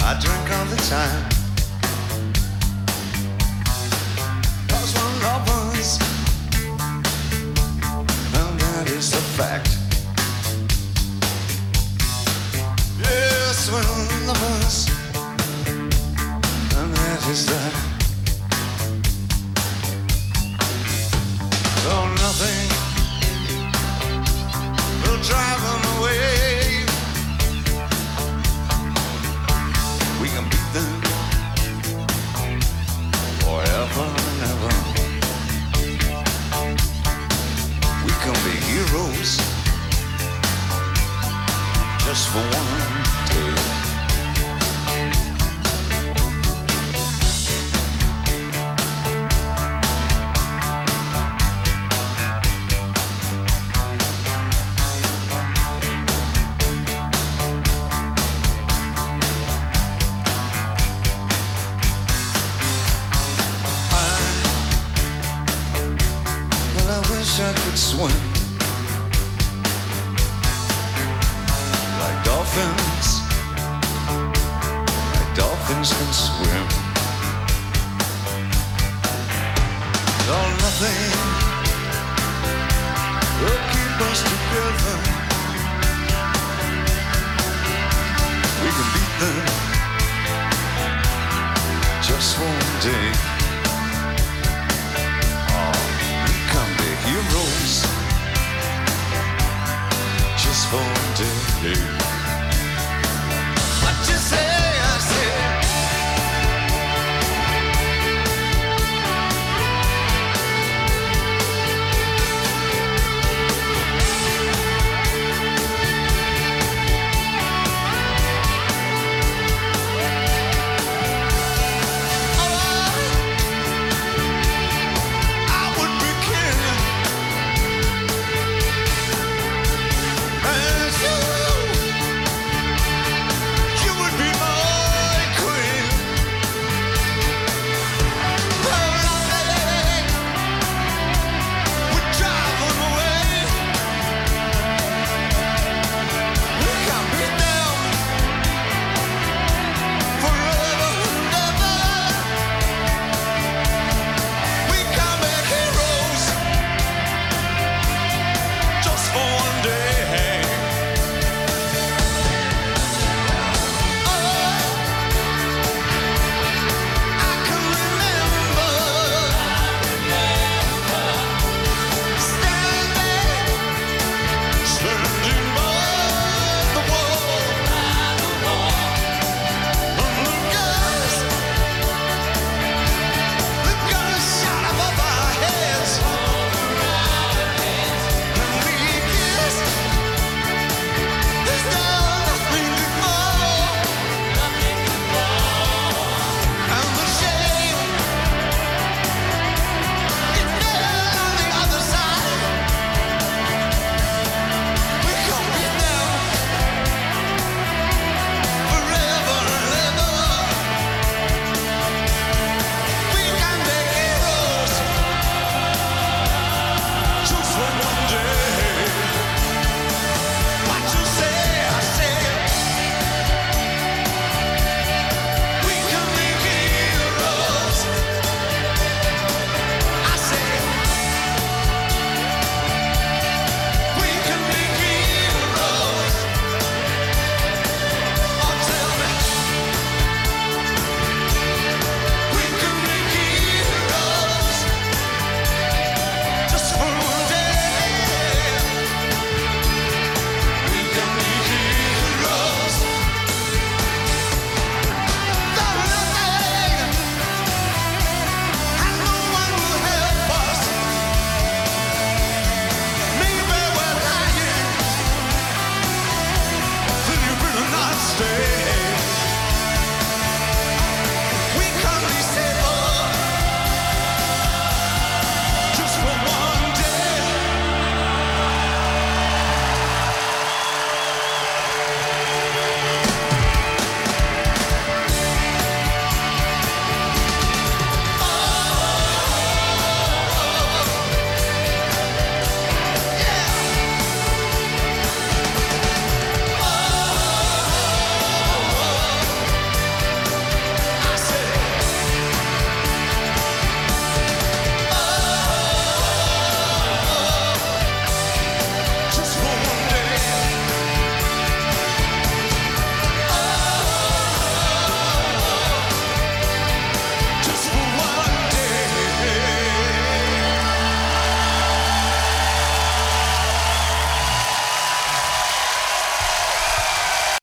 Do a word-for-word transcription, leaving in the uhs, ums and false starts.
I drink all the time. 'Cause we're lovers, and that is the fact. Yes, we're lovers, and that is that. Oh, nothing will drive them away. We can beat them forever and ever. We can be heroes just for one day. I wish I could swim like dolphins, like dolphins can swim. Though nothing will keep us together, we can beat them